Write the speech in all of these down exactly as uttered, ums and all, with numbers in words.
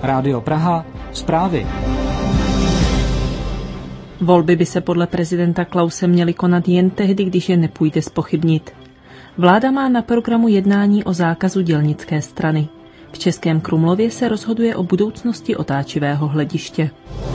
Rádio Praha, zprávy. Volby by se podle prezidenta Klause měly konat jen tehdy, když je nepůjde zpochybnit. Vláda má na programu jednání o zákazu dělnické strany. V Českém Krumlově se rozhoduje o budoucnosti otáčivého hlediště.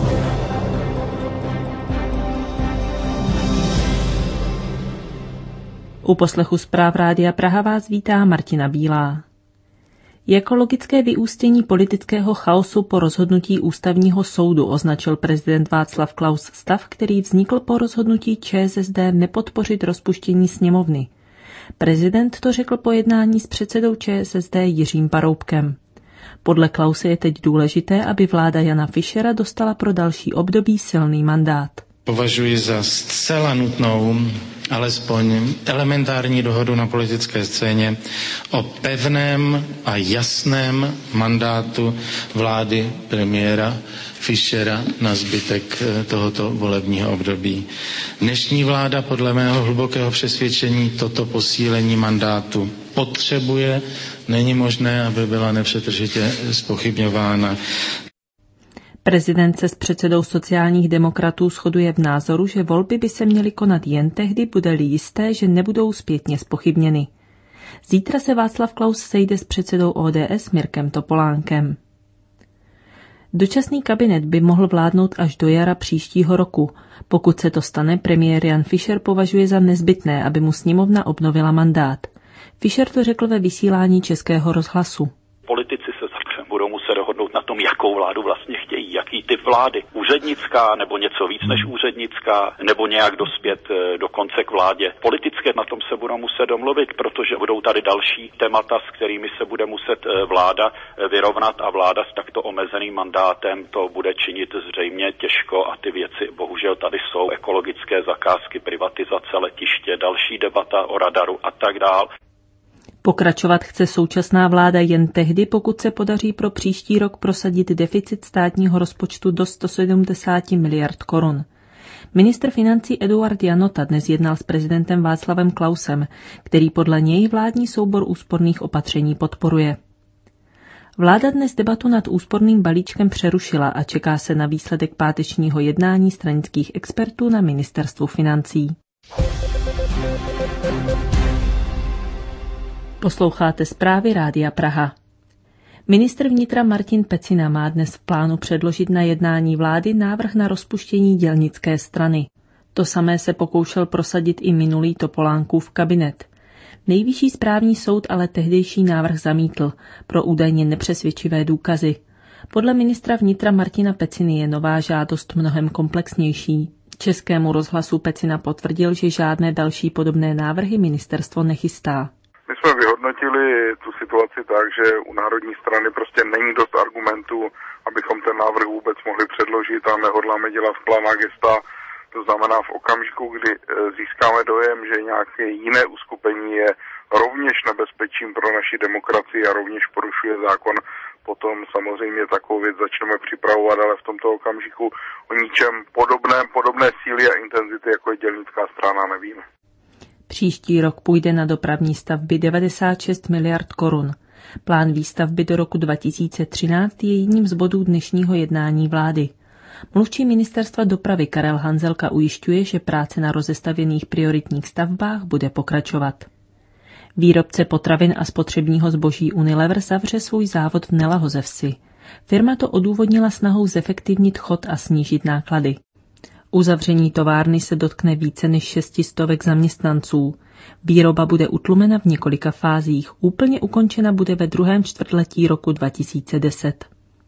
U poslechu zpráv Rádia Praha vás vítá Martina Bílá. Jako logické vyústění politického chaosu po rozhodnutí ústavního soudu označil prezident Václav Klaus stav, který vznikl po rozhodnutí ČSSD nepodpořit rozpuštění sněmovny. Prezident to řekl po jednání s předsedou ČSSD Jiřím Paroubkem. Podle Klause je teď důležité, aby vláda Jana Fischera dostala pro další období silný mandát. Považuji za zcela nutnou alespoň elementární dohodu na politické scéně o pevném a jasném mandátu vlády premiéra Fischera na zbytek tohoto volebního období. Dnešní vláda podle mého hlubokého přesvědčení toto posílení mandátu potřebuje. Není možné, aby byla nepřetržitě zpochybňována. Prezident se s předsedou sociálních demokratů shoduje v názoru, že volby by se měly konat jen tehdy, bude-li jisté, že nebudou zpětně zpochybněny. Zítra se Václav Klaus sejde s předsedou O D S Mirkem Topolánkem. Dočasný kabinet by mohl vládnout až do jara příštího roku. Pokud se to stane, premiér Jan Fischer považuje za nezbytné, aby mu sněmovna obnovila mandát. Fischer to řekl ve vysílání Českého rozhlasu. Politici se budou muset dohodnout na tom, jakou vládu vlastně chtějí, jaký typ vlády. Úřednická nebo něco víc než úřednická, nebo nějak dospět dokonce k vládě. Politické na tom se budou muset domluvit, protože budou tady další témata, s kterými se bude muset vláda vyrovnat a vláda s takto omezeným mandátem to bude činit zřejmě těžko a ty věci bohužel tady jsou. Ekologické zakázky, privatizace letiště, další debata o radaru a tak dál. Pokračovat chce současná vláda jen tehdy, pokud se podaří pro příští rok prosadit deficit státního rozpočtu do sto sedmdesát miliard korun. Ministr financí Eduard Janota dnes jednal s prezidentem Václavem Klausem, který podle něj vládní soubor úsporných opatření podporuje. Vláda dnes debatu nad úsporným balíčkem přerušila a čeká se na výsledek pátečního jednání stranických expertů na ministerstvu financí. Posloucháte zprávy Rádia Praha. Ministr vnitra Martin Pecina má dnes v plánu předložit na jednání vlády návrh na rozpuštění dělnické strany. To samé se pokoušel prosadit i minulý Topolánkův kabinet. Nejvyšší správní soud ale tehdejší návrh zamítl pro údajně nepřesvědčivé důkazy. Podle ministra vnitra Martina Peciny je nová žádost mnohem komplexnější. Českému rozhlasu Pecina potvrdil, že žádné další podobné návrhy ministerstvo nechystá. My jsme vyhodnotili tu situaci tak, že u národní strany prostě není dost argumentů, abychom ten návrh vůbec mohli předložit a nehodláme dělat plná gesta. To znamená v okamžiku, kdy získáme dojem, že nějaké jiné uskupení je rovněž nebezpečím pro naši demokracii a rovněž porušuje zákon, potom samozřejmě takovou věc začneme připravovat, ale v tomto okamžiku o ničem podobném, podobné síly a intenzity, jako je dělnická strana, nevíme. Příští rok půjde na dopravní stavby devadesát šest miliard korun. Plán výstavby do roku dva tisíce třináct je jedním z bodů dnešního jednání vlády. Mluvčí ministerstva dopravy Karel Hanzelka ujišťuje, že práce na rozestavěných prioritních stavbách bude pokračovat. Výrobce potravin a spotřebního zboží Unilever zavře svůj závod v Nelahozevsi. Firma to odůvodnila snahou zefektivnit chod a snížit náklady. Uzavření továrny se dotkne více než šestistovek zaměstnanců. Výroba bude utlumena v několika fázích. Úplně ukončena bude ve druhém čtvrtletí roku dva tisíce deset.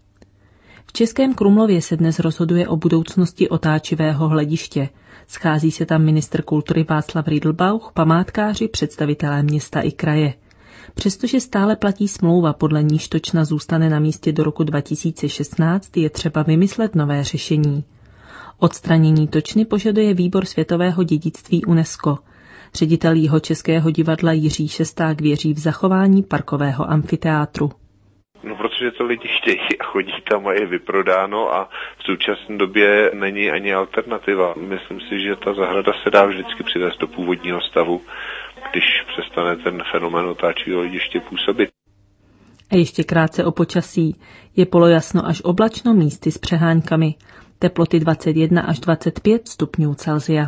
V Českém Krumlově se dnes rozhoduje o budoucnosti otáčivého hlediště. Schází se tam ministr kultury Václav Rydlbauch, památkáři, představitelé města i kraje. Přestože stále platí smlouva, podle níž točna zůstane na místě do roku dva tisíce šestnáct, je třeba vymyslet nové řešení. Odstranění točny požaduje výbor světového dědictví UNESCO. Ředitel Jihočeského divadla Jiří Šesták věří v zachování parkového amfiteátru. No, protože to lidi chtějí a chodí tam a je vyprodáno a v současné době není ani alternativa. Myslím si, že ta zahrada se dá vždycky přivést do původního stavu, když přestane ten fenomén otáčivého hlediště působit. A ještě krátce o počasí. Je polojasno až oblačno, místy s přeháňkami. Teploty dvacet jedna až dvacet pět stupňů Celsia.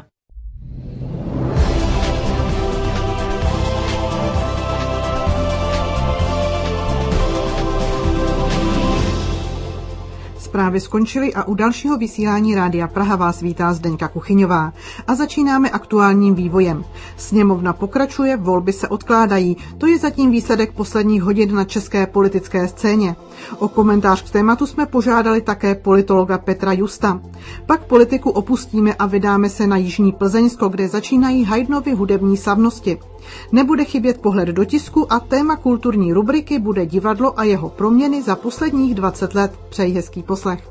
Zprávy skončily a u dalšího vysílání Rádia Praha vás vítá Zdeňka Kuchyňová. A začínáme aktuálním vývojem. Sněmovna pokračuje, volby se odkládají. To je zatím výsledek posledních hodin na české politické scéně. O komentář k tématu jsme požádali také politologa Petra Justa. Pak politiku opustíme a vydáme se na jižní Plzeňsko, kde začínají Haydnovy hudební slavnosti. Nebude chybět pohled do tisku a téma kulturní rubriky bude divadlo a jeho proměny za posledních dvacet let. Přeji hezký poslech.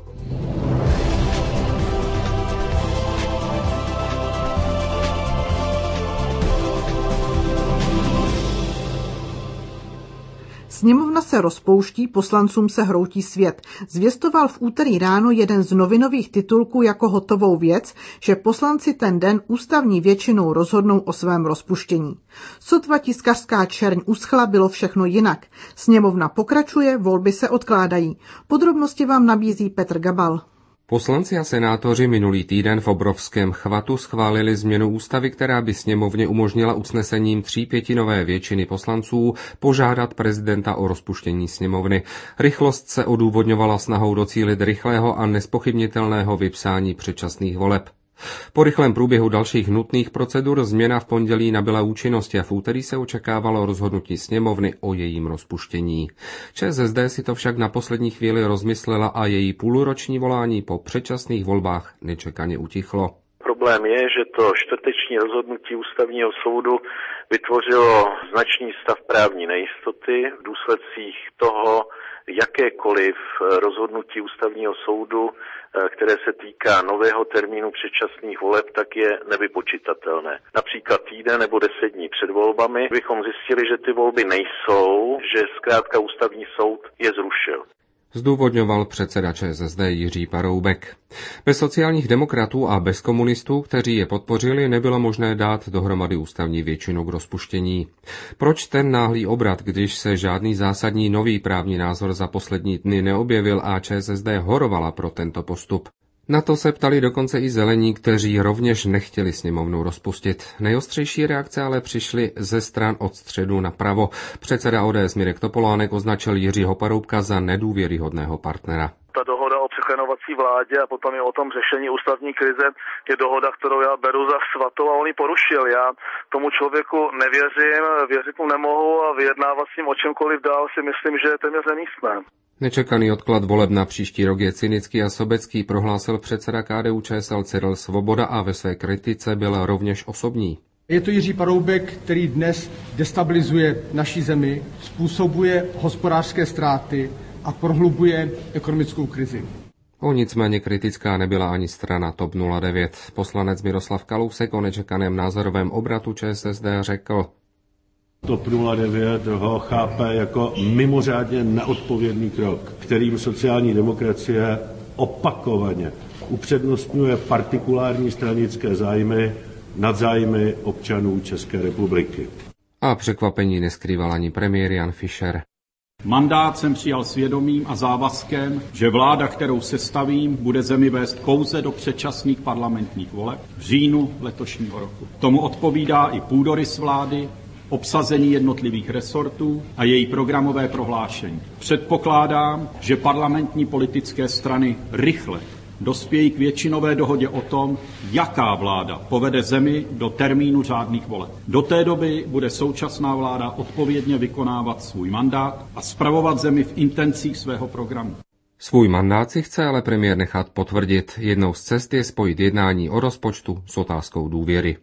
Sněmovna se rozpouští, poslancům se hroutí svět. Zvěstoval v úterý ráno jeden z novinových titulků jako hotovou věc, že poslanci ten den ústavní většinou rozhodnou o svém rozpuštění. Sotva tiskařská čerň uschla, bylo všechno jinak. Sněmovna pokračuje, volby se odkládají. Podrobnosti vám nabízí Petr Gabal. Poslanci a senátoři minulý týden v obrovském chvatu schválili změnu ústavy, která by sněmovně umožnila usnesením třípětinové většiny poslanců požádat prezidenta o rozpuštění sněmovny. Rychlost se odůvodňovala snahou docílit rychlého a nezpochybnitelného vypsání předčasných voleb. Po rychlém průběhu dalších nutných procedur změna v pondělí nabyla účinnosti a v úterý se očekávalo rozhodnutí sněmovny o jejím rozpuštění. ČSSD si to však na poslední chvíli rozmyslela a její půlroční volání po předčasných volbách nečekaně utichlo. Problém je, že to čtvrteční rozhodnutí ústavního soudu vytvořilo značný stav právní nejistoty. V důsledcích toho jakékoliv rozhodnutí ústavního soudu, které se týká nového termínu předčasných voleb, tak je nevypočitatelné. Například týden nebo deset dní před volbami bychom zjistili, že ty volby nejsou, že zkrátka ústavní soud je zrušil. Zdůvodňoval předseda ČSSD Jiří Paroubek. Bez sociálních demokratů a bez komunistů, kteří je podpořili, nebylo možné dát dohromady ústavní většinu k rozpuštění. Proč ten náhlý obrat, když se žádný zásadní nový právní názor za poslední dny neobjevil a ČSSD horovala pro tento postup? Na to se ptali dokonce i zelení, kteří rovněž nechtěli sněmovnu rozpustit. Nejostřejší reakce ale přišly ze stran od středu napravo. Předseda O D S Mirek Topolánek označil Jiřího Paroubka za nedůvěryhodného partnera. Ta dohoda o překlenovací vládě a potom i o tom řešení ústavní krize je dohoda, kterou já beru za svatou a on ji porušil. Já tomu člověku nevěřím, věřit mu nemohu a vyjednávat s ním o čemkoliv dál si myslím, že je téměř nemístné. Nečekaný odklad voleb na příští rok je cynický a sobecký, prohlásil předseda K D U Č S L Cyril Svoboda a ve své kritice byl rovněž osobní. Je to Jiří Paroubek, který dnes destabilizuje naši zemi, způsobuje hospodářské ztráty a prohlubuje ekonomickou krizi. O nicméně kritická nebyla ani strana T O P nula devět. Poslanec Miroslav Kalousek o nečekaném názorovém obratu ČSSD řekl: T O P nula devět ho chápe jako mimořádně neodpovědný krok, kterým sociální demokracie opakovaně upřednostňuje partikulární stranické zájmy nad zájmy občanů České republiky. A překvapení neskrýval ani premiér Jan Fischer. Mandát jsem přijal svědomím a závazkem, že vláda, kterou sestavím, bude zemi vést pouze do předčasných parlamentních voleb v říjnu letošního roku. Tomu odpovídá i půdorys vlády, obsazení jednotlivých resortů a její programové prohlášení. Předpokládám, že parlamentní politické strany rychle dospějí k většinové dohodě o tom, jaká vláda povede zemi do termínu řádných voleb. Do té doby bude současná vláda odpovědně vykonávat svůj mandát a spravovat zemi v intencích svého programu. Svůj mandát si chce ale premiér nechat potvrdit. Jednou z cest je spojit jednání o rozpočtu s otázkou důvěry.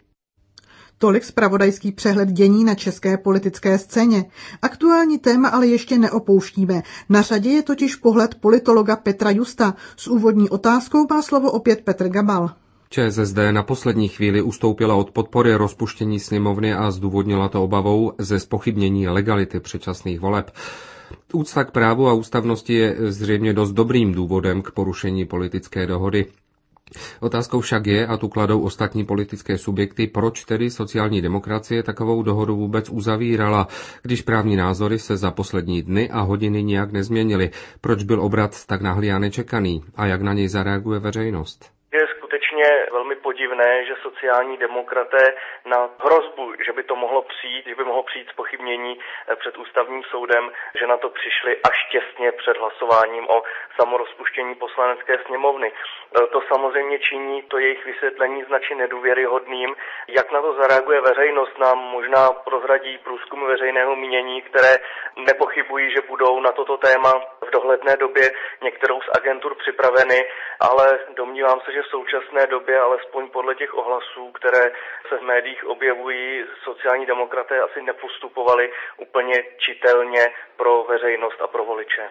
Tolik zpravodajský přehled dění na české politické scéně. Aktuální téma ale ještě neopouštíme. Na řadě je totiž pohled politologa Petra Justa. S úvodní otázkou má slovo opět Petr Gabal. ČSSD na poslední chvíli ustoupila od podpory rozpuštění sněmovny a zdůvodnila to obavou ze zpochybnění legality předčasných voleb. Úcta k právu a ústavnosti je zřejmě dost dobrým důvodem k porušení politické dohody. Otázkou však je, a tu kladou ostatní politické subjekty, proč tedy sociální demokracie takovou dohodu vůbec uzavírala, když právní názory se za poslední dny a hodiny nijak nezměnily. Proč byl obrat tak náhlý a nečekaný a jak na něj zareaguje veřejnost? Je skutečně velmi podivné, že sociální demokraté na hrozbu, že by to mohlo přijít, že by mohlo přijít zpochybnění před ústavním soudem, že na to přišli až těsně před hlasováním o samorozpuštění poslanecké sněmovny. To samozřejmě činí to jejich vysvětlení značně nedůvěryhodným. Jak na to zareaguje veřejnost, nám možná prozradí průzkumy veřejného mínění, které nepochybují, že budou na toto téma v dohledné době některou z agentur připraveny, ale domnívám se, že v současné době, alespoň podle těch ohlasů, které se v médiích objevují, sociální demokraté asi nepostupovali úplně čitelně pro veřejnost a pro voliče.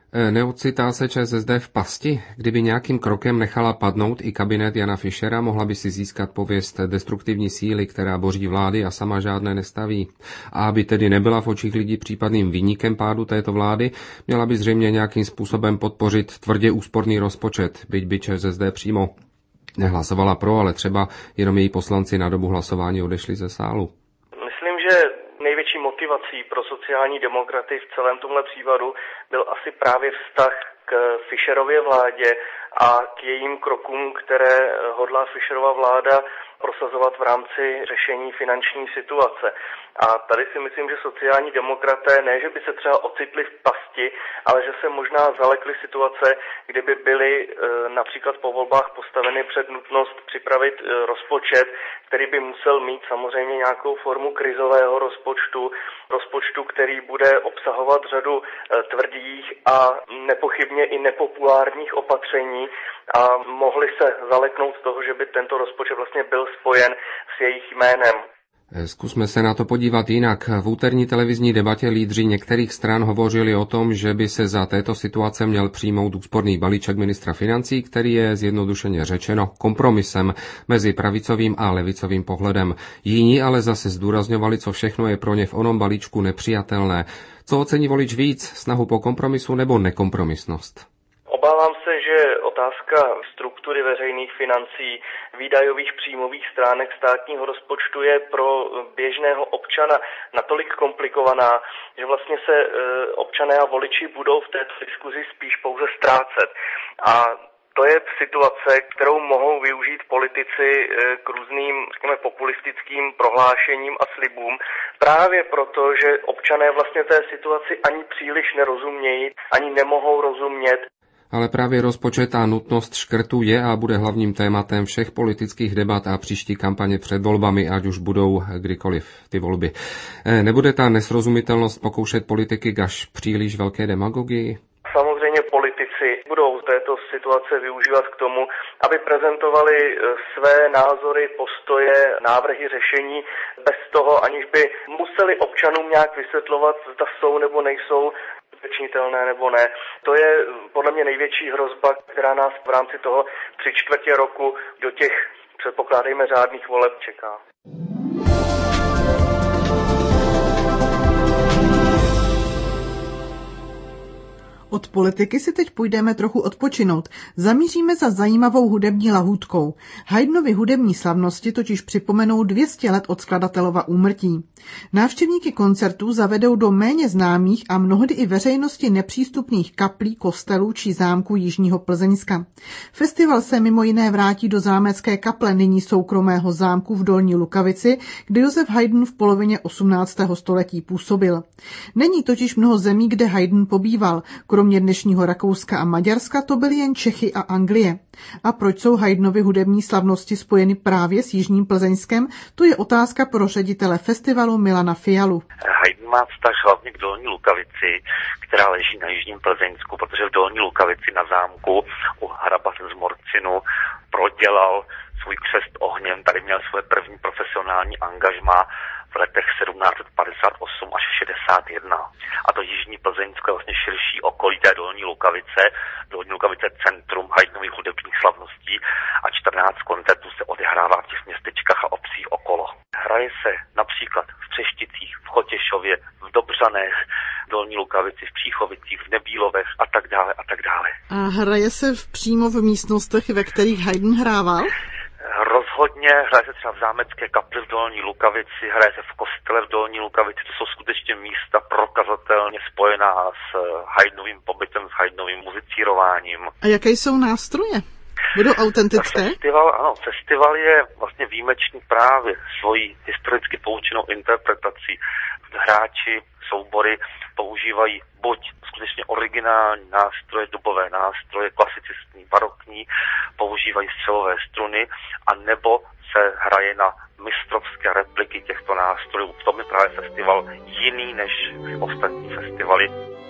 Neocitá se ČSSD v pasti? Kdyby nějakým krokem nechala padnout i kabinet Jana Fischera, mohla by si získat pověst destruktivní síly, která boří vlády a sama žádné nestaví. A aby tedy nebyla v očích lidí případným viníkem pádu této vlády, měla by zřejmě nějakým způsobem podpořit tvrdě úsporný rozpočet, byť by ČSSD přímo nehlasovala pro, ale třeba jenom její poslanci na dobu hlasování odešli ze sálu. Myslím, že největší motivací pro sociální demokraty v celém tomhle případu byl asi právě vztah k Fischerově vládě a k jejím krokům, které hodlá Fischerova vláda prosazovat v rámci řešení finanční situace. A tady si myslím, že sociální demokraté ne, že by se třeba ocitli v pasti, ale že se možná zalekli situace, kdyby byly e, například po volbách postaveny před nutnost připravit e, rozpočet, který by musel mít samozřejmě nějakou formu krizového rozpočtu, rozpočtu, který bude obsahovat řadu e, tvrdých a nepochybně i nepopulárních opatření a mohli se zaleknout z toho, že by tento rozpočet vlastně byl spojen s jejich jménem. Zkusme se na to podívat jinak. V úterní televizní debatě lídři některých stran hovořili o tom, že by se za této situace měl přijmout úsporný balíček ministra financí, který je zjednodušeně řečeno kompromisem mezi pravicovým a levicovým pohledem. Jiní ale zase zdůrazňovali, co všechno je pro ně v onom balíčku nepřijatelné. Co ocení volič víc, snahu po kompromisu nebo nekompromisnost? Obávám se, že otázka struktury veřejných financí, výdajových příjmových stránek státního rozpočtu je pro běžného občana natolik komplikovaná, že vlastně se občané a voliči budou v této diskuzi spíš pouze ztrácet. A to je situace, kterou mohou využít politici k různým, řekněme, populistickým prohlášením a slibům, právě proto, že občané vlastně té situaci ani příliš nerozumějí, ani nemohou rozumět. Ale právě rozpočet a nutnost škrtu je a bude hlavním tématem všech politických debat a příští kampaně před volbami, ať už budou kdykoliv ty volby. Nebude ta nesrozumitelnost pokoušet politiky k až příliš velké demagogii? Samozřejmě politici budou této situace využívat k tomu, aby prezentovali své názory, postoje, návrhy řešení bez toho, aniž by museli občanům nějak vysvětlovat, zda jsou nebo nejsou činitelné nebo ne. To je podle mě největší hrozba, která nás v rámci toho tři čtvrtě roku do těch, předpokládejme, řádných voleb čeká. Od politiky si teď půjdeme trochu odpočinout. Zamíříme za zajímavou hudební lahůdkou. Haydnovy hudební slavnosti totiž připomenou dvě stě let od skladatelova úmrtí. Návštěvníky koncertů zavedou do méně známých a mnohdy i veřejnosti nepřístupných kaplí, kostelů či zámků jižního Plzeňska. Festival se mimo jiné vrátí do zámecké kaple, nyní soukromého zámku v Dolní Lukavici, kde Josef Haydn v polovině osmnáctého století působil. Není totiž mnoho zemí, kde Haydn pobýval. Kromě dnešního Rakouska a Maďarska to byly jen Čechy a Anglie. A proč jsou Haydnovy hudební slavnosti spojeny právě s jižním Plzeňskem? To je otázka pro ředitele festivalu Milana Fialu. Haydn má vztah hlavně k Dolní Lukavici, která leží na jižním Plzeňsku, protože v Dolní Lukavici na zámku u hraba z Morcinu prodělal svůj křest ohněm, tady měl svoje první profesionální angažmá v letech sedmnáct set padesát osm až šedesát jedna. A to jižní Plzeňsko je vlastně širší okolí té Dolní Lukavice, Dolní Lukavice centrum Haydnových hudebních slavností a čtrnáct koncertů se odehrává v těch městečkách a obcích okolo. Hraje se například v Třešticích, v Chotěšově, v Dobřanech, v Dolní Lukavici, v Příchovicích, v Nebílovech a tak dále a tak dále. A hraje se v, přímo v místnostech, ve kterých Haydn hrával? Rozhodně, hraje se třeba v zámecké kapli v Dolní Lukavici, hraje se v kostele v Dolní Lukavici, to jsou skutečně místa prokazatelně spojená s Haydnovým pobytem, s Haydnovým muzicírováním. A jaké jsou nástroje? Budou autentické? Festival, ano, festival je vlastně výjimečný právě svojí historicky poučenou interpretací. Hráči, soubory používají buď skutečně originální nástroje, dobové nástroje, klasicistní, barokní, používají střelové struny, a nebo se hraje na mistrovské repliky těchto nástrojů. V tom je právě festival jiný než ostatní festivaly.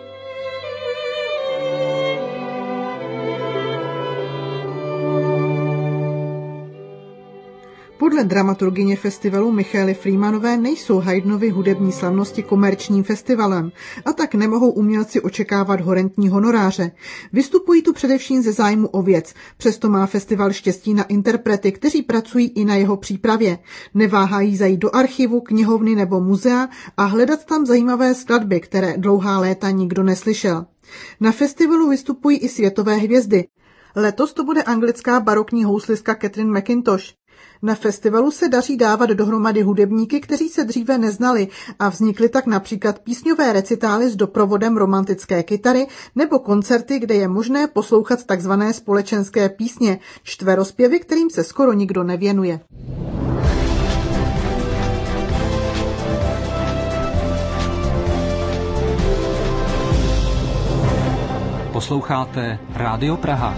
Podle dramaturgyně festivalu Michaely Freemanové nejsou Haydnovy hudební slavnosti komerčním festivalem a tak nemohou umělci očekávat horentní honoráře. Vystupují tu především ze zájmu o věc, přesto má festival štěstí na interprety, kteří pracují i na jeho přípravě. Neváhají zajít do archivu, knihovny nebo muzea a hledat tam zajímavé skladby, které dlouhá léta nikdo neslyšel. Na festivalu vystupují i světové hvězdy. Letos to bude anglická barokní houslistka Catherine McIntosh. Na festivalu se daří dávat dohromady hudebníky, kteří se dříve neznali, a vznikly tak například písňové recitály s doprovodem romantické kytary nebo koncerty, kde je možné poslouchat takzvané společenské písně, čtverozpěvy, kterým se skoro nikdo nevěnuje. Posloucháte Rádio Praha.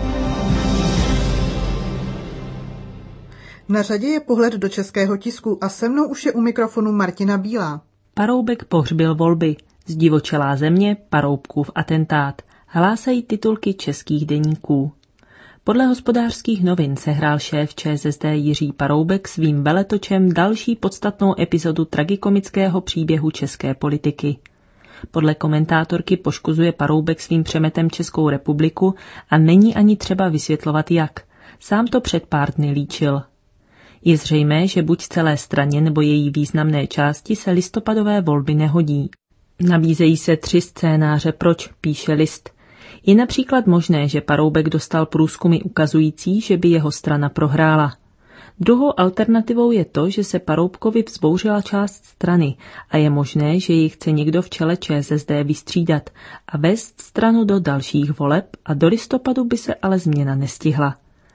Na řadě je pohled do českého tisku a se mnou už je u mikrofonu Martina Bílá. Paroubek pohřbil volby. Zdivočelá země, Paroubkův atentát. Hlásají titulky českých deníků. Podle Hospodářských novin sehrál šéf ČSSD Jiří Paroubek svým veletočem další podstatnou epizodu tragikomického příběhu české politiky. Podle komentátorky poškozuje Paroubek svým přemetem Českou republiku a není ani třeba vysvětlovat jak. Sám to před pár dny líčil. Je zřejmé, že buď celé straně nebo její významné části se listopadové volby nehodí. Nabízejí se tři scénáře proč, píše List. Je například možné, že Paroubek dostal průzkumy ukazující, že by jeho strana prohrála. Druhou alternativou je to, že se Paroubkovi vzbouřila část strany a je možné, že ji chce někdo v čele ČSSD vystřídat a vést stranu do dalších voleb a do listopadu by se ale změna nestihla.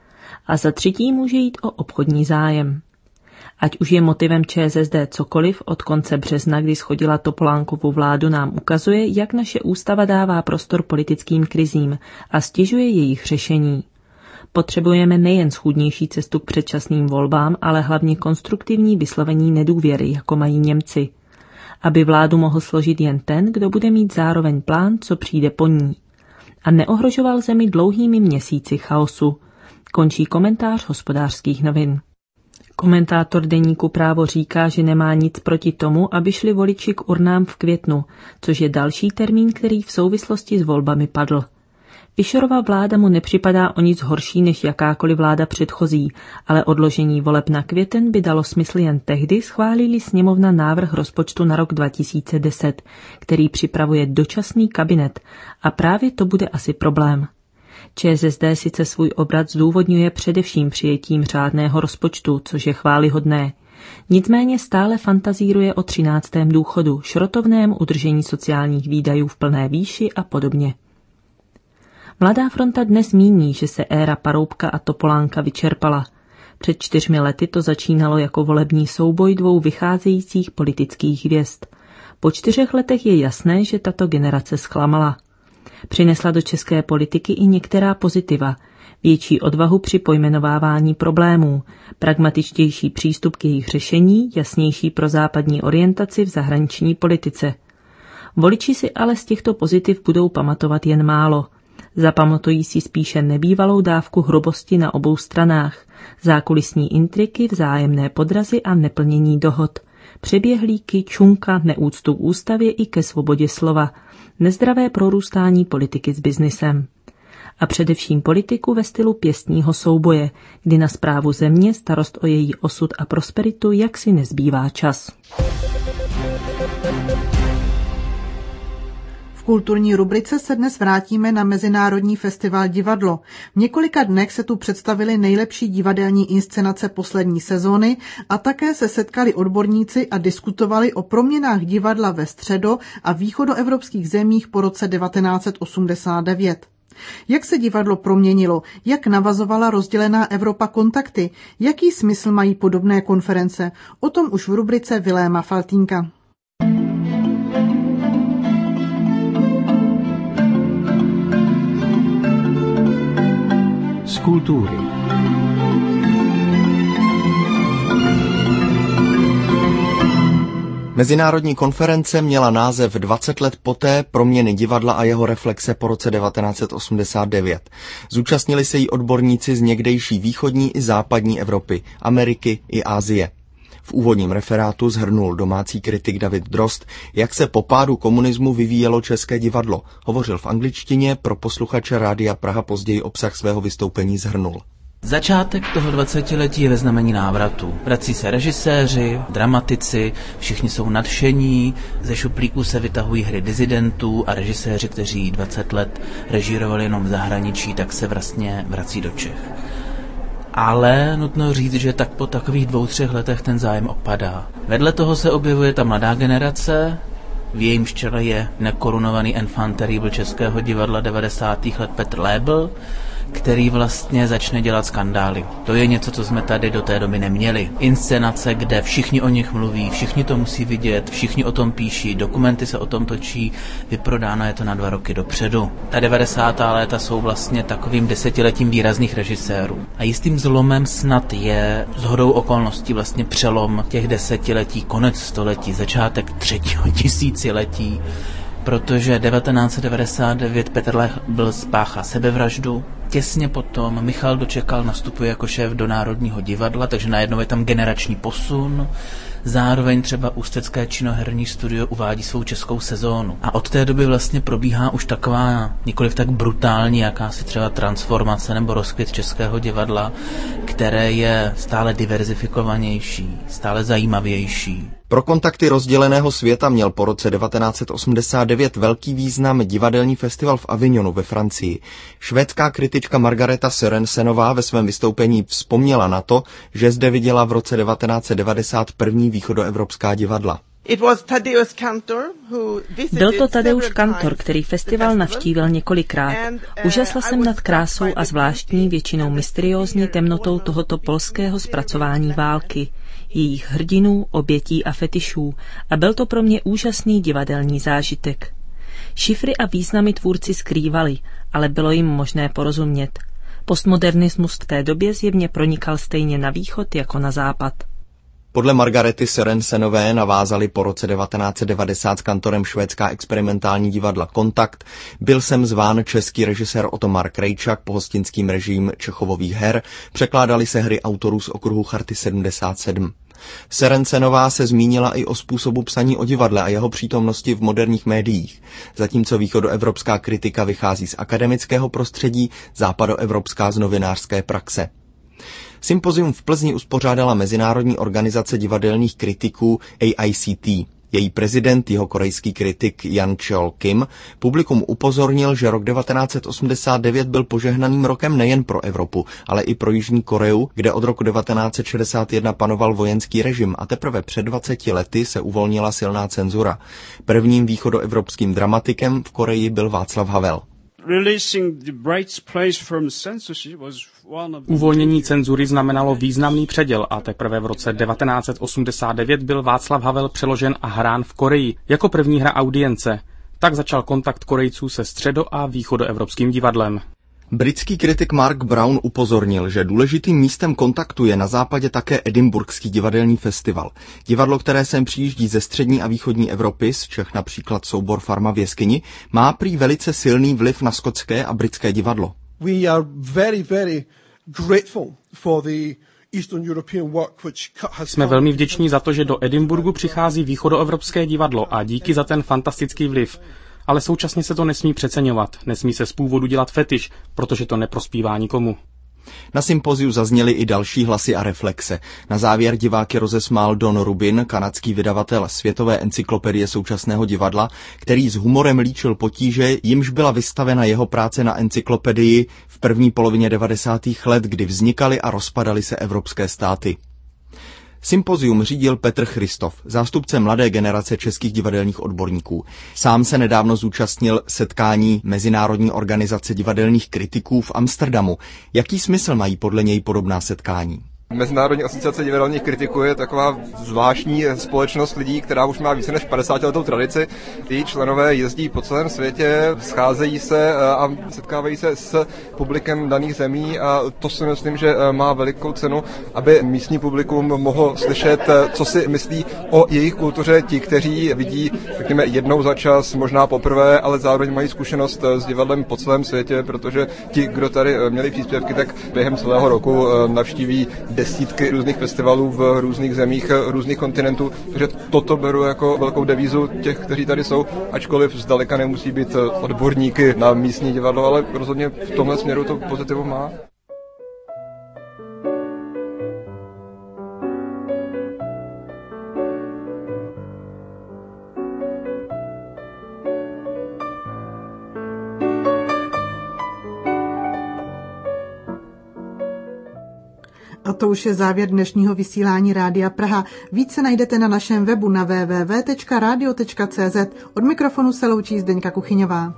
A za třetí může jít o obchodní zájem. Ať už je motivem ČSSD cokoliv, od konce března, kdy shodila Topolánkovu vládu, nám ukazuje, jak naše ústava dává prostor politickým krizím a stěžuje jejich řešení. Potřebujeme nejen schůdnější cestu k předčasným volbám, ale hlavně konstruktivní vyslovení nedůvěry, jako mají Němci. Aby vládu mohl složit jen ten, kdo bude mít zároveň plán, co přijde po ní. A neohrožoval zemi dlouhými měsíci chaosu. Končí komentář Hospodářských novin. Komentátor deníku Právo říká, že nemá nic proti tomu, aby šli voliči k urnám v květnu, což je další termín, který v souvislosti s volbami padl. Fischerova vláda mu nepřipadá o nic horší než jakákoliv vláda předchozí, ale odložení voleb na květen by dalo smysl jen tehdy, schválí-li sněmovna návrh rozpočtu na rok dva tisíce deset, který připravuje dočasný kabinet, a právě to bude asi problém. ČSSD sice svůj obrat zdůvodňuje především přijetím řádného rozpočtu, což je chvályhodné. Nicméně stále fantazíruje o třináctém důchodu, šrotovném udržení sociálních výdajů v plné výši a podobně. Mladá fronta dnes míní, že se éra Paroubka a Topolánka vyčerpala. Před čtyřmi lety to začínalo jako volební souboj dvou vycházejících politických hvězd. Po čtyřech letech je jasné, že tato generace zklamala. Přinesla do české politiky i některá pozitiva, větší odvahu při pojmenovávání problémů, pragmatičtější přístup k jejich řešení, jasnější prozápadní orientaci v zahraniční politice. Voliči si ale z těchto pozitiv budou pamatovat jen málo. Zapamatují si spíše nebývalou dávku hrubosti na obou stranách, Zákulisní intriky, vzájemné podrazy a neplnění dohod. Přeběhlíky, čunka, neúctu k ústavě i ke svobodě slova. Nezdravé prorůstání politiky s biznisem. A především politiku ve stylu pěstního souboje, kdy na správu země, starost o její osud a prosperitu jaksi nezbývá čas. V kulturní rubrice se dnes vrátíme na Mezinárodní festival Divadlo. V několika dnech se tu představili nejlepší divadelní inscenace poslední sezóny a také se setkali odborníci a diskutovali o proměnách divadla ve středo- a východoevropských zemích po roce devatenáct set osmdesát devět. Jak se divadlo proměnilo, jak navazovala rozdělená Evropa kontakty, jaký smysl mají podobné konference, o tom už v rubrice Viléma Faltínka. Z kultury. Mezinárodní konference měla název dvacet let poté proměny divadla a jeho reflexe po roce devatenáct set osmdesát devět. Zúčastnili se jí odborníci z někdejší východní i západní Evropy, Ameriky i Asie. V úvodním referátu shrnul domácí kritik David Drozd, jak se po pádu komunismu vyvíjelo české divadlo. Hovořil v angličtině, pro posluchače Rádia Praha později obsah svého vystoupení shrnul. Začátek toho dvacetiletí je ve znamení návratu. Vrací se režiséři, dramatici, všichni jsou nadšení, ze šuplíků se vytahují hry dizidentů a režiséři, kteří dvacet let režírovali jenom v zahraničí, tak se vlastně vrací do Čech. Ale nutno říct, že tak po takových dvou, třech letech ten zájem opadá. Vedle toho se objevuje ta mladá generace, v jejímž čele je nekorunovaný enfant terrible českého divadla devadesátých let Petr Lébl, který vlastně začne dělat skandály. To je něco, co jsme tady do té doby neměli. Inscenace, kde všichni o nich mluví, všichni to musí vidět, všichni o tom píší, dokumenty se o tom točí, vyprodáno je to na dva roky dopředu. Ta devadesátá léta jsou vlastně takovým desetiletím výrazných režisérů. A jistým zlomem snad je shodou okolností vlastně přelom těch desetiletí, konec století, začátek třetího tisíciletí, protože devatenáct set devadesát devět Petr Lébl spáchá sebevraždu. Těsně potom Michal Dočekal nastupuje jako šéf do Národního divadla, takže najednou je tam generační posun. Zároveň třeba Ústecké činoherní studio uvádí svou českou sezónu. A od té doby vlastně probíhá už taková nikoliv tak brutální jakási třeba transformace nebo rozkvět českého divadla, které je stále diverzifikovanější, stále zajímavější. Pro kontakty rozděleného světa měl po roce devatenáct set osmdesát devět velký význam divadelní festival v Avignonu ve Francii. Švédská kritička Margareta Sørensenová ve svém vystoupení vzpomněla na to, že zde viděla v roce devatenáct set devadesát první východoevropská divadla. Byl to Tadeusz Kantor, který festival navštívil několikrát. Úžasla jsem nad krásou a zvláštní, většinou mysteriózní temnotou tohoto polského zpracování války, jejich hrdinů, obětí a fetišů, a byl to pro mě úžasný divadelní zážitek. Šifry a významy tvůrci skrývali, ale bylo jim možné porozumět. Postmodernismus v té době zjevně pronikal stejně na východ jako na západ. Podle Margarety Sørensenové navázali po roce devatenáct set devadesát s Kantorem švédská experimentální divadla Kontakt. Byl sem zván český režisér Otomar Krejčak, pohostinským režim Čechovových her, překládali se hry autorů z okruhu Charty sedmdesát sedm. Sørensenová se zmínila i o způsobu psaní o divadle a jeho přítomnosti v moderních médiích. Zatímco východoevropská kritika vychází z akademického prostředí, západoevropská z novinářské praxe. Sympozium v Plzni uspořádala Mezinárodní organizace divadelních kritiků A I C T. Její prezident, jihokorejský kritik Jan Cheol Kim, publikum upozornil, že rok devatenáct set osmdesát devět byl požehnaným rokem nejen pro Evropu, ale i pro Jižní Koreu, kde od roku devatenáct set šedesát jedna panoval vojenský režim a teprve před dvaceti lety se uvolnila silná cenzura. Prvním východoevropským dramatikem v Koreji byl Václav Havel. Uvolnění cenzury znamenalo významný předěl a teprve v roce devatenáct set osmdesát devět byl Václav Havel přeložen a hrán v Koreji jako první hra audience. Tak začal kontakt Korejců se středo- a východoevropským divadlem. Britský kritik Mark Brown upozornil, že důležitým místem kontaktu je na západě také Edinburghský divadelní festival. Divadlo, které sem přijíždí ze střední a východní Evropy, z Čech například soubor Farma v jeskyni, má prý velice silný vliv na skotské a britské divadlo. We are very, very grateful for the Eastern European work which has Jsme velmi vděční za to, že do Edinburghu přichází východoevropské divadlo a díky za ten fantastický vliv. Ale současně se to nesmí přeceňovat, nesmí se z původu dělat fetiš, protože to neprospívá nikomu. Na sympoziu zazněly i další hlasy a reflexe. Na závěr diváky rozesmál Don Rubin, kanadský vydavatel Světové encyklopedie současného divadla, který s humorem líčil potíže, jimž byla vystavena jeho práce na encyklopedii v první polovině devadesátých let, kdy vznikaly a rozpadaly se evropské státy. Sympozium řídil Petr Christof, zástupce mladé generace českých divadelních odborníků. Sám se nedávno zúčastnil setkání Mezinárodní organizace divadelních kritiků v Amsterdamu. Jaký smysl mají podle něj podobná setkání? Mezinárodní asociace divadelních kritiků je taková zvláštní společnost lidí, která už má více než padesátiletou tradici. Její členové jezdí po celém světě, scházejí se a setkávají se s publikem daných zemí a to si myslím, že má velikou cenu, aby místní publikum mohlo slyšet, co si myslí o jejich kultuře ti, kteří vidí, řekněme, jednou za čas, možná poprvé, ale zároveň mají zkušenost s divadlem po celém světě, protože ti, kdo tady měli příspěvky, tak během celého roku navštíví desítky různých festivalů v různých zemích, různých kontinentů, takže toto beru jako velkou devízu těch, kteří tady jsou, ačkoliv zdaleka nemusí být odborníky na místní divadlo, ale rozhodně v tomhle směru to pozitivu má. A to už je závěr dnešního vysílání Rádia Praha. Více najdete na našem webu na w w w tečka radio tečka c z. Od mikrofonu se loučí Zdeňka Kuchyňová.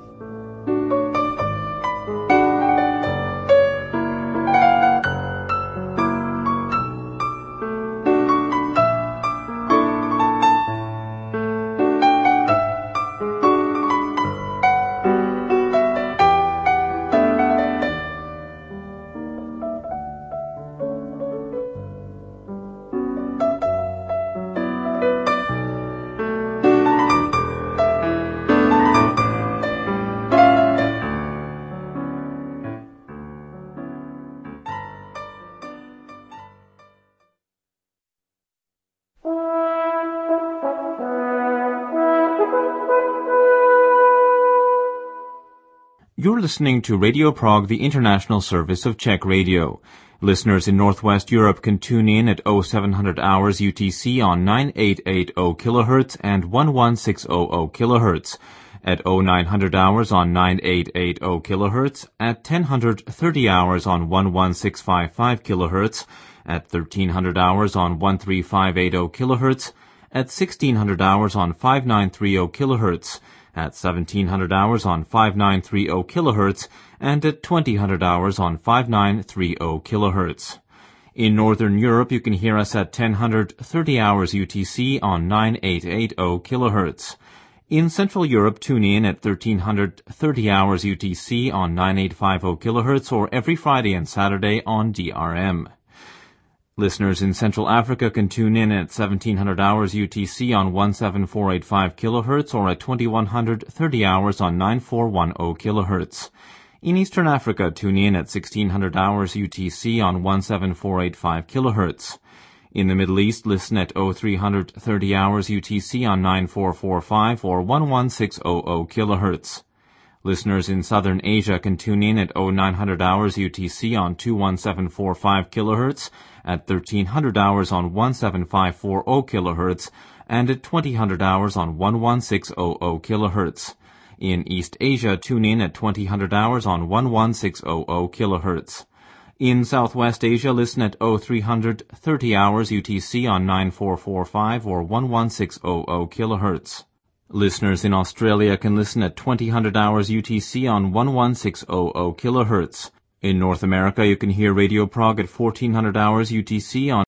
You're listening to Radio Prague, the international service of Czech Radio. Listeners in Northwest Europe can tune in at oh seven hundred hours U T C on nine eight eight zero kilohertz and eleven sixty kilohertz, at oh nine hundred hours on nine eight eight zero kilohertz, at ten thirty hours on eleven six five five kilohertz, at thirteen hundred hours on thirteen fifty kilohertz, at sixteen hundred hours on fifty-nine thirty kilohertz, at seventeen hundred hours on fifty-nine thirty kilohertz, and at twenty hundred hours on fifty-nine thirty kilohertz. In Northern Europe, you can hear us at ten thirty hours U T C on nine eight eight zero kilohertz. In Central Europe, tune in at thirteen thirty hours U T C on nine eight five zero kilohertz or every Friday and Saturday on D R M. Listeners in Central Africa can tune in at seventeen hundred hours U T C on seventeen four eight five kilohertz or at twenty-one thirty hours on nine four ten kilohertz. In Eastern Africa, tune in at sixteen hundred hours U T C on seventeen four eight five kilohertz. In the Middle East, listen at three thirty hours U T C on nine four four five or eleven sixty kilohertz. Listeners in Southern Asia can tune in at nine hundred hours U T C on two one seven four five kilohertz, at thirteen hundred hours on seventeen fifty kilohertz, and at twenty hundred hours on eleven sixty kilohertz. In East Asia, tune in at twenty hundred hours on eleven sixty kilohertz. In Southwest Asia, listen at three thirty hours U T C on nine four four five or eleven sixty kilohertz. Listeners in Australia can listen at twenty hundred hours U T C on eleven sixty kilohertz. In North America, you can hear Radio Prague at fourteen hundred hours U T C on